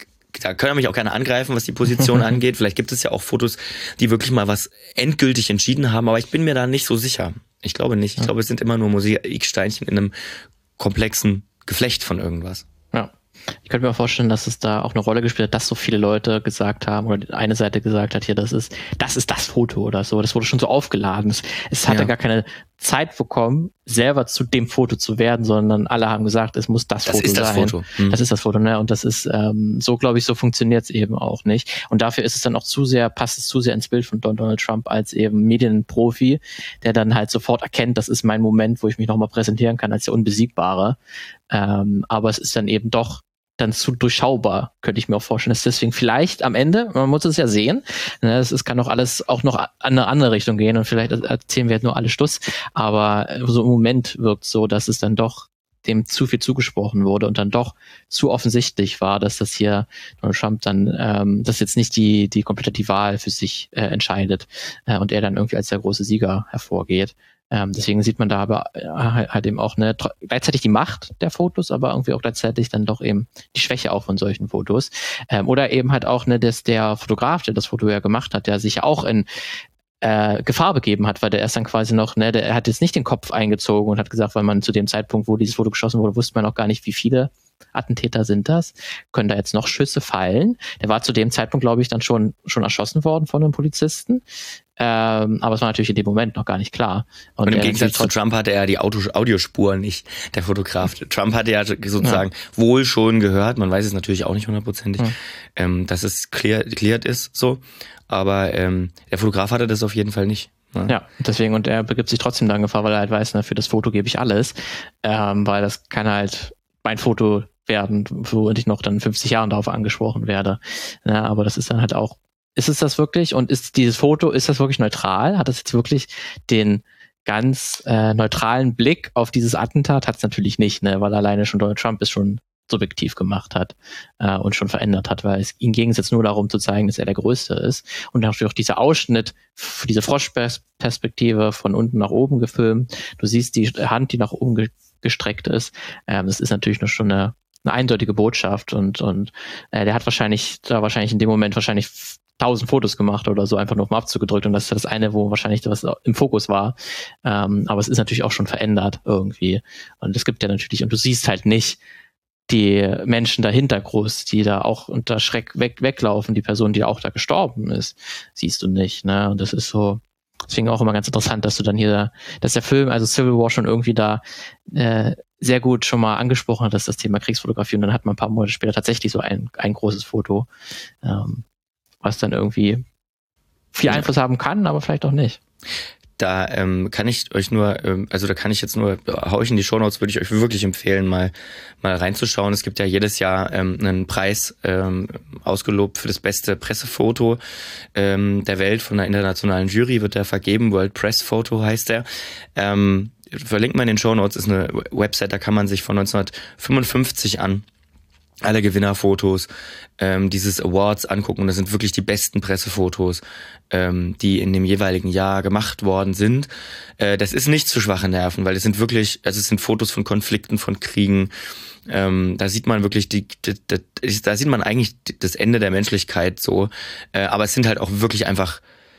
da könnt ihr mich auch gerne angreifen, was die Position angeht. Vielleicht gibt es ja auch Fotos, die wirklich mal was endgültig entschieden haben, aber ich bin mir da nicht so sicher. Ich glaube nicht. Ich glaube, es sind immer nur Mosaiksteinchen in einem komplexen Geflecht von irgendwas. Ja. Ich könnte mir auch vorstellen, dass es da auch eine Rolle gespielt hat, dass so viele Leute gesagt haben, oder eine Seite gesagt hat, hier, das ist, das ist das Foto oder so. Das wurde schon so aufgeladen. Es, es hat ja gar keine Zeit bekommen, selber zu dem Foto zu werden, sondern alle haben gesagt, es muss das, das Foto sein. Das ist das Foto. Hm. Das ist das Foto, ne? Und das ist, ähm, so glaube ich, so funktioniert es eben auch nicht. Und dafür ist es dann auch zu sehr, passt es zu sehr ins Bild von Donald Trump als eben Medienprofi, der dann halt sofort erkennt, das ist mein Moment, wo ich mich nochmal präsentieren kann als der Unbesiegbare. Ähm, aber es ist dann eben doch dann zu durchschaubar, könnte ich mir auch vorstellen, dass deswegen vielleicht am Ende, man muss es ja sehen, ne, es, es kann doch alles auch noch an eine andere Richtung gehen und vielleicht erzählen wir jetzt nur alle Stuss, aber so im Moment wirkt es so, dass es dann doch dem zu viel zugesprochen wurde und dann doch zu offensichtlich war, dass das hier Donald Trump dann, ähm, dass jetzt nicht die die komplett die Wahl für sich äh, entscheidet äh, und er dann irgendwie als der große Sieger hervorgeht. Ähm, deswegen sieht man da aber äh, halt eben auch ne, gleichzeitig die Macht der Fotos, aber irgendwie auch gleichzeitig dann doch eben die Schwäche auch von solchen Fotos. Ähm, oder eben halt auch, ne, dass der Fotograf, der das Foto ja gemacht hat, der sich ja auch in äh, Gefahr begeben hat, weil der erst dann quasi noch, ne, der er hat jetzt nicht den Kopf eingezogen und hat gesagt, weil man zu dem Zeitpunkt, wo dieses Foto geschossen wurde, wusste man auch gar nicht, wie viele Attentäter sind das, können da jetzt noch Schüsse fallen. Der war zu dem Zeitpunkt, glaube ich, dann schon schon erschossen worden von einem Polizisten. Ähm, aber es war natürlich in dem Moment noch gar nicht klar. Und, und im Gegensatz zu Trump hatte er die Auto Audiospur nicht, der Fotograf. Trump hatte ja sozusagen ja. wohl schon gehört, man weiß es natürlich auch nicht hundertprozentig, ja. ähm, dass es clear, cleared ist, so. Aber ähm, der Fotograf hatte das auf jeden Fall nicht. Ja. ja, deswegen, und er begibt sich trotzdem dann in Gefahr, weil er halt weiß, ne, für das Foto gebe ich alles, ähm, weil das kann halt mein Foto werden, wo ich noch dann fünfzig Jahren darauf angesprochen werde. Ja, aber das ist dann halt auch, ist es das wirklich und ist dieses Foto, ist das wirklich neutral? Hat das jetzt wirklich den ganz äh, neutralen Blick auf dieses Attentat? Hat es natürlich nicht, ne, weil alleine schon Donald Trump es schon subjektiv gemacht hat äh, und schon verändert hat, weil es ihm ging es jetzt nur darum zu zeigen, dass er der Größte ist und natürlich auch dieser Ausschnitt, diese Froschperspektive von unten nach oben gefilmt. Du siehst die Hand, die nach oben ge- gestreckt ist. Ähm, das ist natürlich noch schon eine, eine eindeutige Botschaft und und äh, der hat wahrscheinlich da wahrscheinlich in dem Moment wahrscheinlich tausend Fotos gemacht oder so, einfach nur auf den Abzug gedrückt und das ist das eine, wo wahrscheinlich was im Fokus war. Ähm, aber es ist natürlich auch schon verändert irgendwie und es gibt ja natürlich, und du siehst halt nicht, die Menschen dahinter groß, die da auch unter Schreck weg, weglaufen, die Person, die auch da gestorben ist, siehst du nicht, ne? Und das ist so, deswegen auch immer ganz interessant, dass du dann hier, dass der Film, also Civil War schon irgendwie da äh, sehr gut schon mal angesprochen hat, dass das Thema Kriegsfotografie, und dann hat man ein paar Monate später tatsächlich so ein, ein großes Foto, ähm, was dann irgendwie viel Einfluss haben kann, aber vielleicht auch nicht. Da ähm, kann ich euch nur, ähm, also da kann ich jetzt nur, hau ich in die Shownotes, würde ich euch wirklich empfehlen, mal mal reinzuschauen. Es gibt ja jedes Jahr ähm, einen Preis ähm, ausgelobt für das beste Pressefoto ähm, der Welt von einer internationalen Jury, wird der vergeben, World Press Photo heißt der. Ähm, verlinkt man in den Shownotes, ist eine Website, da kann man sich von neunzehnhundertfünfundfünfzig an alle Gewinnerfotos ähm, dieses Awards angucken, und das sind wirklich die besten Pressefotos, ähm, die in dem jeweiligen Jahr gemacht worden sind. Äh, das ist nicht zu schwache Nerven, weil es sind wirklich, also es sind Fotos von Konflikten, von Kriegen. Ähm, da sieht man wirklich die, die, die, da sieht man eigentlich das Ende der Menschlichkeit so. Äh, aber es sind halt auch wirklich einfach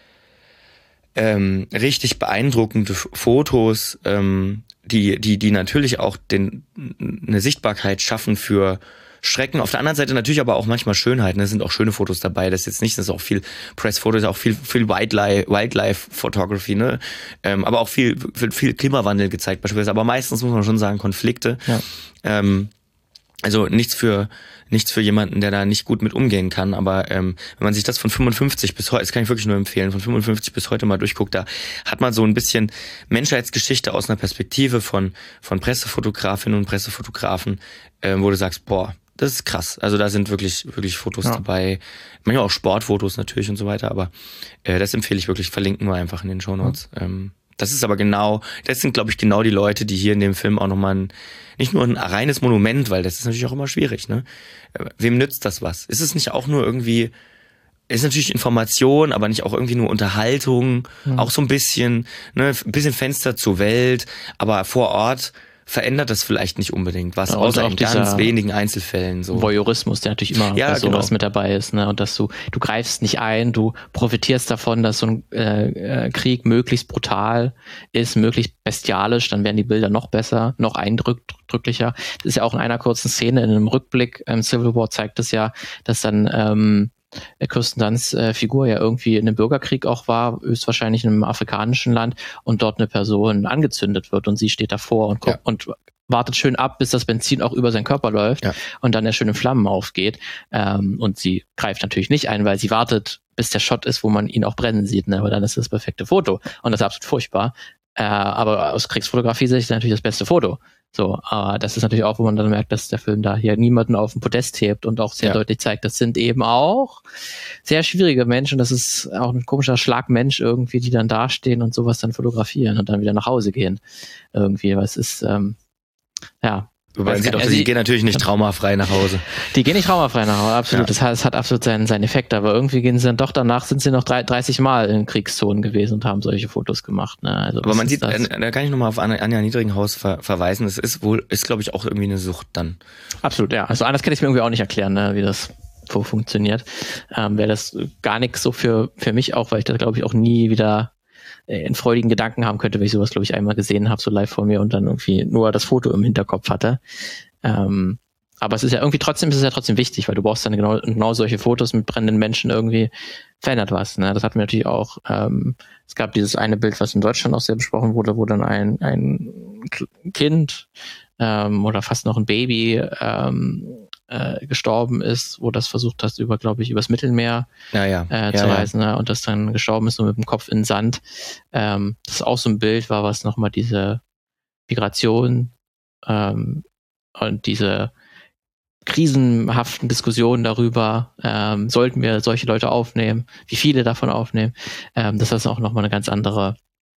ähm, richtig beeindruckende Fotos, ähm, die, die, die natürlich auch den, eine Sichtbarkeit schaffen für Schrecken. Auf der anderen Seite natürlich aber auch manchmal Schönheit. Ne? Es sind auch schöne Fotos dabei. Das ist jetzt nicht, das ist auch viel Pressfotos, auch viel, viel Wildlife, Wildlife Photography, ne? Ähm, aber auch viel, viel, viel Klimawandel gezeigt beispielsweise. Aber meistens muss man schon sagen Konflikte. Ja. Ähm, also nichts für, nichts für jemanden, der da nicht gut mit umgehen kann. Aber ähm, wenn man sich das von fünfundfünfzig bis heute, das kann ich wirklich nur empfehlen, von fünfundfünfzig bis heute mal durchguckt, da hat man so ein bisschen Menschheitsgeschichte aus einer Perspektive von, von Pressefotografinnen und Pressefotografen, äh, wo du sagst, boah, das ist krass. Also da sind wirklich wirklich Fotos ja. dabei. Manchmal auch Sportfotos natürlich und so weiter, aber äh, das empfehle ich wirklich, verlinken wir einfach in den Shownotes. Ja. Ähm, das ist aber genau, das sind, glaube ich, genau die Leute, die hier in dem Film auch nochmal ein, nicht nur ein reines Monument, weil das ist natürlich auch immer schwierig, ne? Wem nützt das was? Ist es nicht auch nur irgendwie, ist natürlich Information, aber nicht auch irgendwie nur Unterhaltung, ja. auch so ein bisschen, ne, ein bisschen Fenster zur Welt, aber vor Ort verändert das vielleicht nicht unbedingt was, ja, außer in ganz wenigen Einzelfällen. So Voyeurismus, der natürlich immer ja, bei sowas genau. mit dabei ist, ne? Und dass du, du greifst nicht ein, du profitierst davon, dass so ein äh, Krieg möglichst brutal ist, möglichst bestialisch, dann werden die Bilder noch besser, noch eindrücklicher. Das ist ja auch in einer kurzen Szene, in einem Rückblick, ähm, Civil War zeigt es ja, dass dann ähm, Kirsten Dunsts äh, Figur ja irgendwie in einem Bürgerkrieg auch war, höchstwahrscheinlich in einem afrikanischen Land, und dort eine Person angezündet wird und sie steht davor und, ja. und wartet schön ab, bis das Benzin auch über seinen Körper läuft ja. und dann er schön in Flammen aufgeht. Ähm, und sie greift natürlich nicht ein, weil sie wartet, bis der Shot ist, wo man ihn auch brennen sieht, ne? Aber dann ist das perfekte Foto und das ist absolut furchtbar. Äh, aber aus Kriegsfotografie-Sicht ist das natürlich das beste Foto. So, aber das ist natürlich auch, wo man dann merkt, dass der Film da hier niemanden auf den Podest hebt und auch sehr ja. deutlich zeigt, das sind eben auch sehr schwierige Menschen. Das ist auch ein komischer Schlagmensch irgendwie, die dann dastehen und sowas dann fotografieren und dann wieder nach Hause gehen. Irgendwie, was ist, ähm, ja. Wobei man sieht auch, also die gehen natürlich nicht traumafrei nach Hause. Die gehen nicht traumafrei nach Hause, absolut. Ja. Das hat, das hat absolut seinen, seinen Effekt, aber irgendwie gehen sie dann doch danach, sind sie noch dreißig Mal in Kriegszonen gewesen und haben solche Fotos gemacht. Ne? Also aber man sieht, das? da kann ich nochmal auf Anja Niedringhaus ver- verweisen, es ist wohl, ist glaube ich auch irgendwie eine Sucht dann. Absolut, ja. Also anders kann ich mir irgendwie auch nicht erklären, ne, wie das so funktioniert. Ähm, wäre das gar nichts so für, für mich auch, weil ich da glaube ich auch nie wieder einen freudigen Gedanken haben könnte, wenn ich sowas, glaube ich, einmal gesehen habe, so live vor mir und dann irgendwie nur das Foto im Hinterkopf hatte. Ähm, aber es ist ja irgendwie trotzdem, es ist ja trotzdem wichtig, weil du brauchst dann genau, genau solche Fotos mit brennenden Menschen, irgendwie verändert was. Ne? Das hatten wir natürlich auch. Ähm, es gab dieses eine Bild, was in Deutschland auch sehr besprochen wurde, wo dann ein, ein Kind ähm, oder fast noch ein Baby ähm, äh, gestorben ist, wo das versucht hat, über, glaube ich, übers Mittelmeer ja, ja. Äh, zu ja, reisen, ja. Ne? Und das dann gestorben ist, nur mit dem Kopf in den Sand. Ähm, das ist auch so ein Bild war, was nochmal diese Migration ähm, und diese krisenhaften Diskussionen darüber, ähm, sollten wir solche Leute aufnehmen, wie viele davon aufnehmen, ähm, dass das auch nochmal eine ganz andere,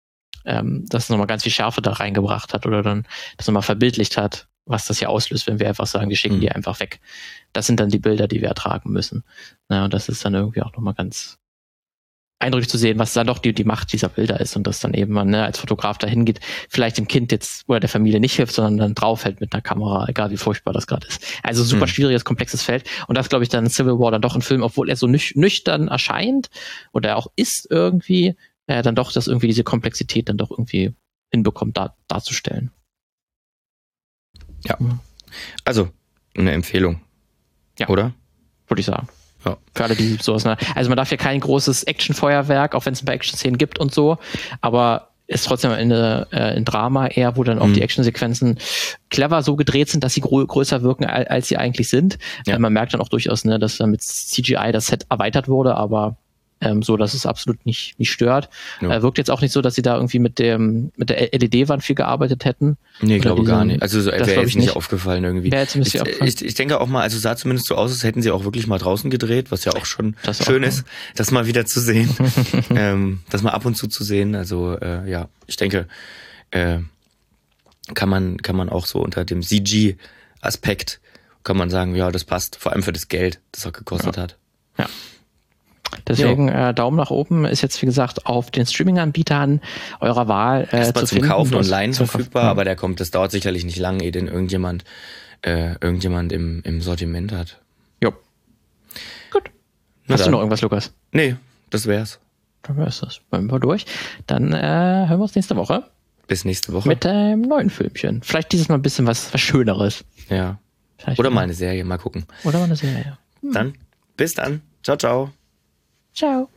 ähm, dass nochmal ganz viel Schärfe da reingebracht hat oder dann das nochmal verbildlicht hat, was das hier auslöst, wenn wir einfach sagen, wir schicken mhm. die einfach weg. Das sind dann die Bilder, die wir ertragen müssen. Ja, und das ist dann irgendwie auch nochmal ganz eindrücklich zu sehen, was dann doch die, die Macht dieser Bilder ist und dass dann eben man ne, als Fotograf dahin geht, vielleicht dem Kind jetzt oder der Familie nicht hilft, sondern dann draufhält mit einer Kamera, egal wie furchtbar das gerade ist. Also super mhm. schwieriges, komplexes Feld. Und das glaube ich dann Civil War dann doch ein Film, obwohl er so nüch- nüchtern erscheint oder auch ist irgendwie, äh, dann doch, dass irgendwie diese Komplexität dann doch irgendwie hinbekommt, da, darzustellen. Ja, also eine Empfehlung. Ja. Oder? Würde ich sagen. Ja. Für alle, die sowas. Also man darf ja kein großes Actionfeuerwerk, auch wenn es ein paar Action-Szenen gibt und so, aber ist trotzdem am Ende äh, ein Drama eher, wo dann auch mhm. die Actionsequenzen clever so gedreht sind, dass sie grö- größer wirken, als, als sie eigentlich sind. Ja. Äh, man merkt dann auch durchaus, ne, dass dann mit C G I das Set erweitert wurde, aber ähm, so, dass es absolut nicht, nicht stört. Ja. Äh, wirkt jetzt auch nicht so, dass sie da irgendwie mit dem mit der L E D-Wand viel gearbeitet hätten. Nee, ich glaube diesen, gar nicht. Also so, wäre jetzt nicht, nicht aufgefallen irgendwie. Wäre jetzt ein bisschen ich, aufgefallen. Ich, ich denke auch mal, also sah zumindest so aus, als hätten sie auch wirklich mal draußen gedreht, was ja auch schon das schön auch ist, das mal wieder zu sehen. ähm, das mal ab und zu zu sehen. Also äh, ja, ich denke, äh, kann man kann man auch so unter dem C G-Aspekt kann man sagen, ja, das passt. Vor allem für das Geld, das er gekostet ja. hat. Ja. Deswegen äh, Daumen nach oben, ist jetzt wie gesagt auf den Streaming-Anbietern eurer Wahl äh, Erstmal zu zum finden. Kaufen online verfügbar, ja. aber der kommt, das dauert sicherlich nicht lang, ehe den irgendjemand äh, irgendjemand im, im Sortiment hat. Jo. Gut. Na Hast dann. du noch irgendwas, Lukas? Nee, das wär's. Dann wär's das. Wollen wir durch. Dann äh, hören wir uns nächste Woche. Bis nächste Woche. Mit einem neuen Filmchen. Vielleicht dieses Mal ein bisschen was, was Schöneres. Ja. Vielleicht Oder mal eine Serie, mal gucken. Oder mal eine Serie. Hm. Dann, bis dann. Ciao, ciao. Ciao.